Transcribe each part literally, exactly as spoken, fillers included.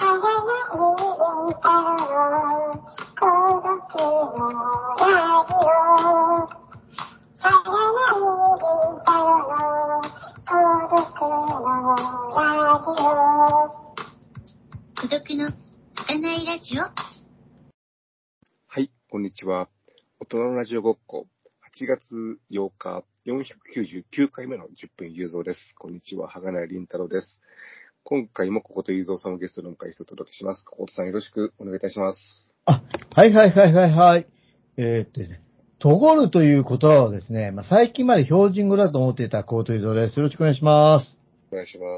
孤独の儚いラジオ。 はい、こんにちは。大人のラジオごっこ、はちがつようか、よんひゃくきゅうじゅうきゅうかいめのじゅっぷん有造です。こんにちは、はがないりんたろうです。今回もここと有造さんをゲストの迎えしてお届けします。こことさんよろしくお願いいたします。 あ、はいはいはいはいはい。えー、っとですね、とごるという言葉をですね、まあ、最近まで標準語だと思っていたここと有造です。よろしくお願いします。 お願いします。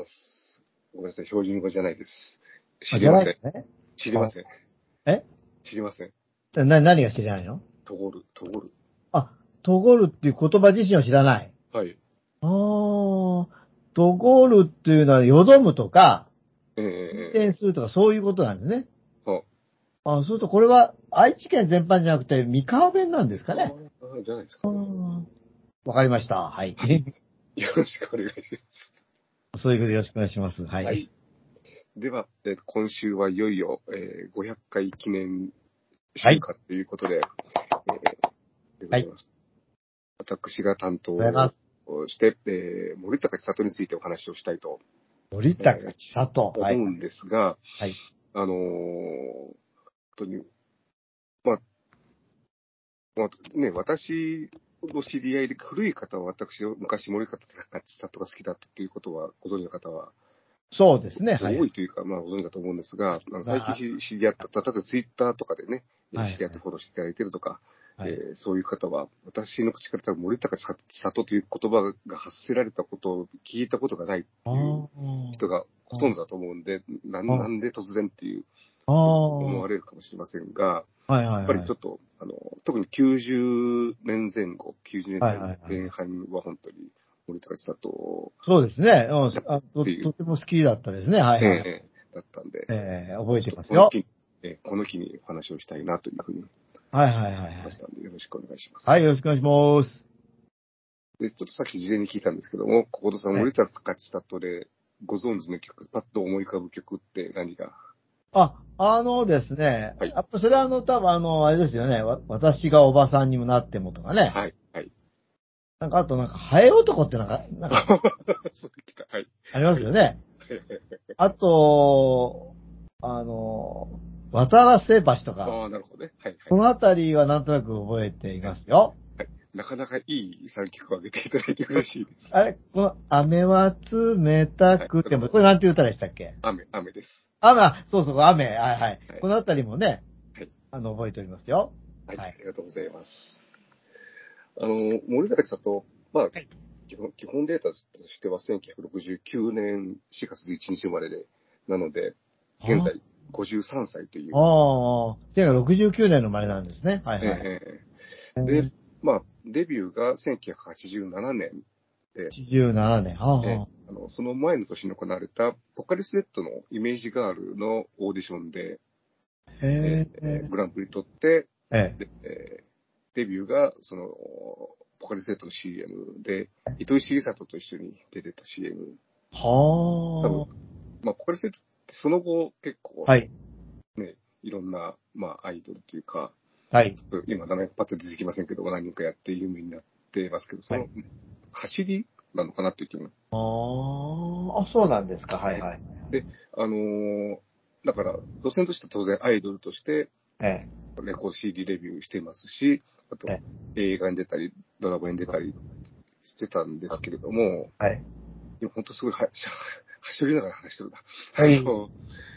ごめんなさい、標準語じゃないです。知あ、 りません。 ね、 知りません。 え知りません。 な、何が知らないの？ とごる、とごる。 あ、とごるっていう言葉自身を知らない。 はい。 あー、とごるっていうのは、よどむとか、 え運え転するとか、そういうことなんですね。 ー、 あ、そうすると、これは、愛知県全般じゃなくて、三河弁なんですあ、 かね。 あじゃないですか。 あー、わかりました。はい。 よろしくお願いします。 そういうことでよろしくお願いします。はい。 はい。では、えー、今週はいよいよ、えー、ごひゃっかい記念週間ということで、はい、えー、でございます。はい、私が担当をして、えー、森高千里についてお話をしたいと。 森高千里。 えー、思うんですが、 はい。 あのー、本当に、まあ、まあ、ね、私の知り合いで古い方は私、昔森高千里が好きだったということはご存知の方は、 そうですね。はい。 多いというか、まあ、ご存知だと思うんですが、あの最近知り合った、例えばツイッターとかでね、はい、知り合ってフォローしていただいているとか、はい、えー、そういう方は、私の口から多分森高千里という言葉が発せられたことを聞いたことがないっていう人がほとんどだと思うんで、な, なんで突然っていう思われるかもしれませんが、 はいはいはい、 やっぱりちょっと、あの、特にきゅうじゅうねんぜん後、きゅうじゅうねんだいぜん半は本当に森高千里。 そうですね、うん、あと。とても好きだったですね。はいはい。 えー、だったんで、 えー、覚えてますよ。 この機に、えー、この機にお話をしたいなというふうに。 はいはいはい。 ましたんで、よろしくお願いします。 はい、よろしくお願いします。 で、ちょっとさっき事前に聞いたんですけども、小言さん、森高千里でご存知の曲、パッと思い浮かぶ曲って何が？ あ、あのですね、 はい、 やっぱそれはあの、多分あの、あれですよね、わ私がおばさんにもなってもとかね。 はい、はい。 なんかあとなんか、ハエ男ってなんか、なんか、 そうできた。はい。 ありますよね。あと、あの、渡良瀬橋とか。 ああ、なるほどね。はい、はい。 このあたりはなんとなく覚えていますよ。 はい。はい、なかなかいいさんきょくを挙げていただいて嬉しいです。 あれ、この、雨は冷たくても、はい、これなんていう歌でしたっけ？ 雨、雨です。 雨、そうそう、雨、はいはい。はい、このあたりもね、 はい。 あの、覚えておりますよ。 はい。はい、ありがとうございます。あの、森高千里、まあ、はい、基本、基本データとしてはせんきゅうひゃくろくじゅうきゅうねんしがつじゅういちにち生まれで、なので、現在ごじゅうさんさいという。 ああ、せんきゅうひゃくろくじゅうきゅうねんの生まれなんですね。はいはい。 えー、で、まあ、デビューがせんきゅうひゃくはちじゅうななねんで、 はちじゅうななねん。はあ、 えー、あのその前の年に行われた、ポカリスエットのイメージガールのオーディションで、 へえー、グランプリ取って、 えでえー、デビューが、その、ポカリスエットの シーエム で、糸井重里と一緒に出てた シーエム。 はあ。 多分、まあ、ポカリスエットってその後結構、 はい。 ね、いろんな、まあ、アイドルというか、 はい。 今名前パッと出てきませんけど、何人かやって有名になってますけど、その、走りなのかなっていう気も。 ああ、そうなんですか。はいはい。 で、あのー、だから、路線としては当然アイドルとして、 ええ。 レコード シーディー レビューしていますし、あと、映画に出たり、ドラマに出たりしてたんですけれども、 はい。 今本当すごいは、しゃ、はしょりながら話してるな。 はい。 あの、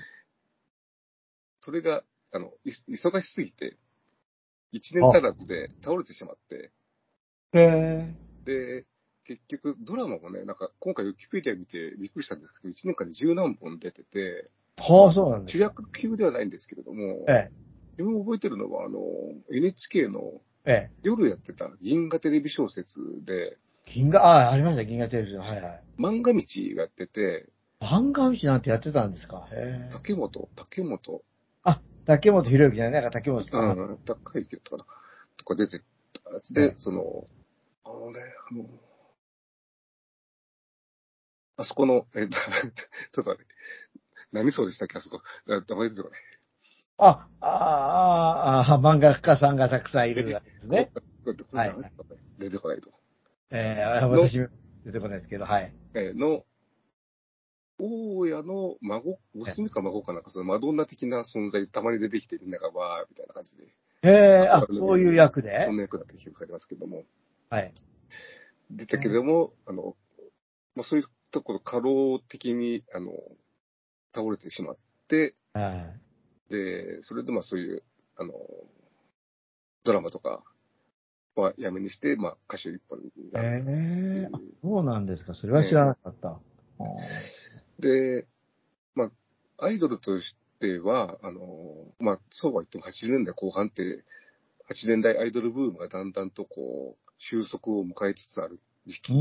それが、あの、い忙しすぎて、一年足らずで倒れてしまって、 へで、結局、ドラマもね、なんか、今回ウィキペディア見てびっくりしたんですけど、一年間に十何本出てて、 はあ、そうなんです主か。 役級ではないんですけれども、 ええ。 自分覚えてるのは、あの、エヌエイチケー のええ。 夜やってた銀河テレビ小説で、 銀河、ああ、ありました、銀河テレビの。はいはい。 漫画道がやってて、 漫画道なんてやってたんですか。へえ。 竹本、竹本、 あ、竹本博之じゃないなんか竹本か。 うん、高いだったかな、とか出てたやつで、 ええ、 その、あのね、あの、あそこの、えっと、ちょっとあれ、 何そうでしたっけ、あそこ。あ、名前出てこない。 あ、ああ、あ漫画家さんがたくさんいるやつですね。 これ、これはい。 何ですかね、出てこないと。 えー、 の、 私、出てこないですけど、はい。 えーの、大家の孫、娘か孫かなんか、そのマドンナ的な存在、たまに出てきてみんながわーみたいな感じで。 えー、あ、そういう役でそんな役だった記憶がありますけども。 はい。 出たけども、あの、まあ、そういうところ、過労的に、あの、倒れてしまって、 はで、それでまあそういう、あの、ドラマとかはやめにして、まあ歌手一本にい。 なるっていえー、あ、 う。 そうなんですか。それは知らなかった。 で、まあ、アイドルとしては、あの、まあ、そうは言ってもはちじゅうねんだいこう半って、はちじゅうねんだいアイドルブームがだんだんとこう、収束を迎えつつある時期うん。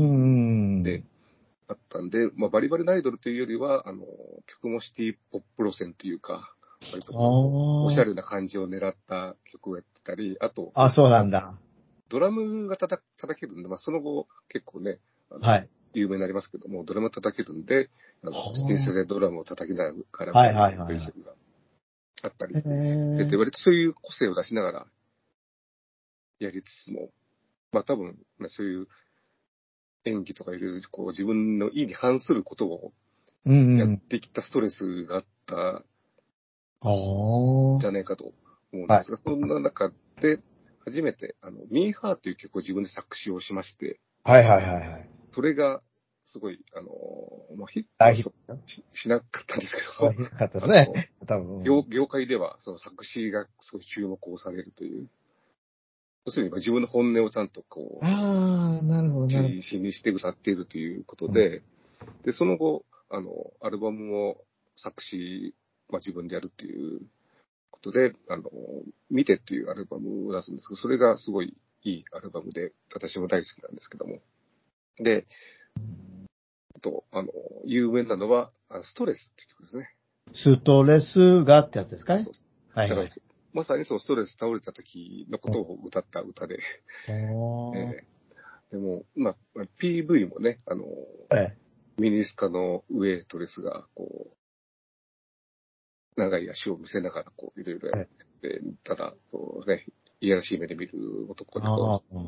であったんで、まあ、バリバリのアイドルというよりは、あの、曲もシティポップ路線というか、割とこう、おしゃれな感じを狙った曲をやってたり、あと、 あ、そうなんだ。 ドラムが叩叩けるんで、まあ、その後結構ね、あのはい。 有名になりますけども、ドラム叩けるんで、あの、シティセでドラムを叩きながらはい歌うはいはいはい。 という曲があったり、 へで、でー。 割とそういう個性を出しながらやりつつも、まあ多分、まあ、そういう演技とかいろいろこう自分の意に反することをやっうんうん。 てきたストレスがあったああ。 じゃないかと思うんではい。 すが、そんな中で初めて、あの、ミーハーという曲を自分で作詞をしまして、 はいはいはいはい。 それがすごい、あの、まあ、ヒット大はそヒットししなかったんですけど、 大ヒットだったですあの、 ね。多分。 業業界ではその作詞がすごい注目をされるという、要するに自分の本音をちゃんとこああ、なるほど、 う、 なるほ自信にして歌っているということど。うん。 で、で、その後、あの、アルバムを作詞、まあ、自分でやるっていうことで、あの、見てっていうアルバムを出すんですけど、それがすごいいいアルバムで、私も大好きなんですけども。で、あと、あの、有名なのは、あストレスっていう曲ですね。 ストレスがってやつですかね。 そうそう。だから、 はいはい。 まさにそのストレス倒れた時のことを歌った歌で、 おー。 えー、でも、まあ、ピーブイ もね、あの、 えミニスカのウェイトレスが、こう、長い足を見せながら、こう、いろいろやっえ。 て、ただ、こうね、いやらしい目で見る男に、こああ、 う、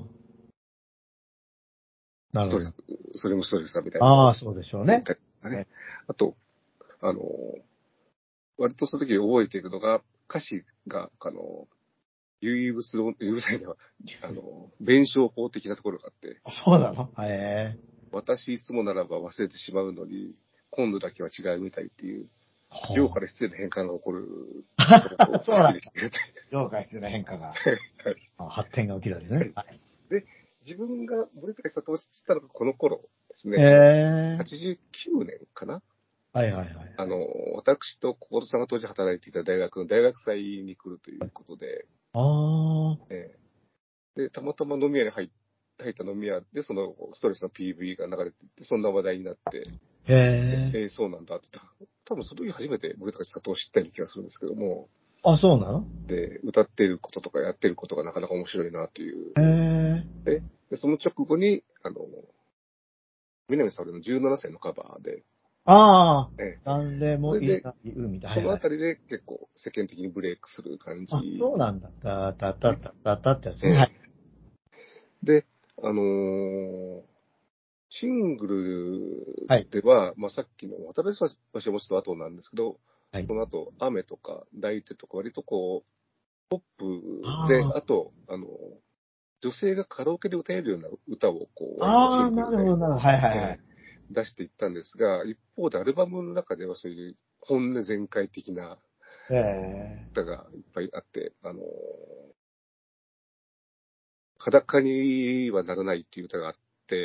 なるほど。 ストレス、それもストレスだみたいなこああ、 とをそうでしょうね。 言ったりとかね。 えあと、あの、割とその時覚えているのが、歌詞が、あの、唯物論、許さないのは、あの、弁証法的なところがあって、 そうなのへえ。 私いつもならば忘れてしまうのに、今度だけは違うみたいっていう、量ほから質への変化が起こるう。 ことがこうそうなんだ。 好きでしたね。 了解してる変化が、 はい。 あ発展が起きるわけですね。はい。 で、自分が森高佐藤を知ったのがこの頃ですへね。 え。 はちじゅうきゅうねんかな。 はいはいはいはい。 あの、私と小本さんが当時働いていた大学の大学祭に来るということで、 ああ。 えーで、たまたま飲み屋に入っ入った飲み屋で、そのストレスの ピーブイ が流れていって、そんな話題になって、 へえ。 えー、そうなんだって言った。多分その時初めて森高千里を知ったような気がするんですけども、 あ、そうなので、歌ってることとかやってることがなかなか面白いなという。 へえ。 で、でその直後に、あの、南沙織のじゅうななさいのカバーで、 ああ。 え誰ー、それで、 もいない海だ。はそいはい。 のあたりで結構世間的にブレイクする感あ、 じそうなんだ。たたたね。 たたたってやつね。はえい。 ー、で、あのーシングルはい。 では、まあ、さっきの渡辺橋はもうちょっと後なんですけど、 はい。 その後、雨とか抱いてとか割とこう、で、 ああと、あの、女性がカラオケで歌えるような歌をこあ。 う、シああ、 ングルで、 なるほど、なるほど。はいはいはえい。 ー出していったんですが、一方でアルバムの中ではそういう本音全開的なええ。 歌がいっぱいあって、あの、裸にはならないっていう歌があって、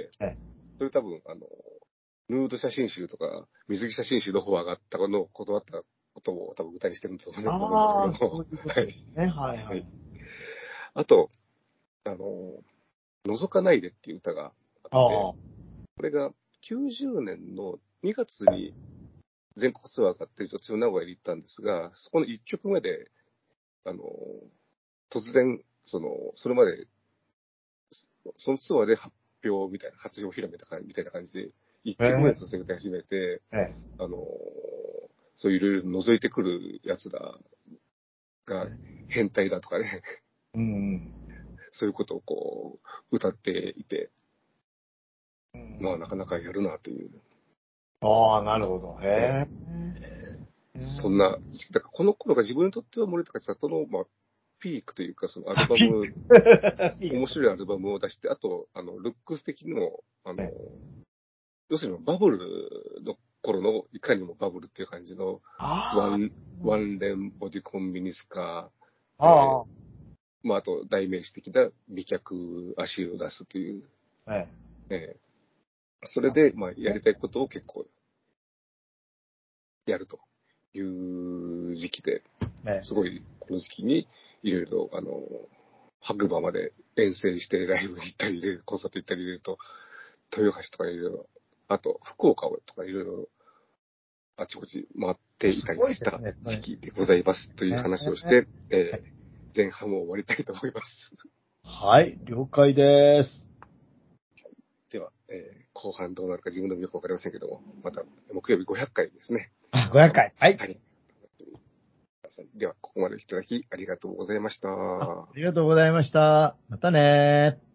えそれ多分、あの、ヌード写真集とか、水着写真集の方が上がったのを断ったことを多分歌にしてると思うんですけああ、 ども、 そういうこはい。 とですね。はいはい。 はい。あと、あの、覗かないでっていう歌があって、 ああ。 これがきゅうじゅうねんのにがつに全国ツアーがあって、私も名古屋に行ったんですが、そこのいっきょくめで、あの、突然、その、それまで、そのツアーで発表みたいな、発表披露みたいな感じみたいな感じで、いっきょくめで突然歌い始めて、 ええ。 あの、 そういういろいろ覗いてくる奴らが変態だとかね、 うん。 そういうことをこう、歌っていて、まあなかなかやるなという。 ああ、なるほど。へえ。 そんな、だからこの頃が自分にとっては森高千里の、まあ、ピークというか、そのアルバム、面白いアルバムを出して、あと、あの、ルックス的にも、あの、 はい要するにバブルの頃の、いかにもバブルっていう感じの、ワあン、ワンレンボディコンミニスカあ。 ー、 ああ。 まあ、あと代名詞的な美脚足を出すという、 はい。 えーそれで、まあ、やりたいことを結構やるという時期で、 ね。 すごい、この時期に、いろいろ、あの、白馬まで遠征してライブに行ったり、コンサート行ったりいろいろと、豊橋とかいろいろ、あと、福岡とかいろいろ、あちこち回っていたりした時期でございますという話をして、えー前半を終わりたいと思います。 はい、了解です。 では、えー後半どうなるか自分でもよくわかりませんけども、また木曜日ごひゃっかいですね。 あ、ごひゃっかい。はい。 はい。では、ここまでいただきありがとうございました。 ありがとうございました。またねー。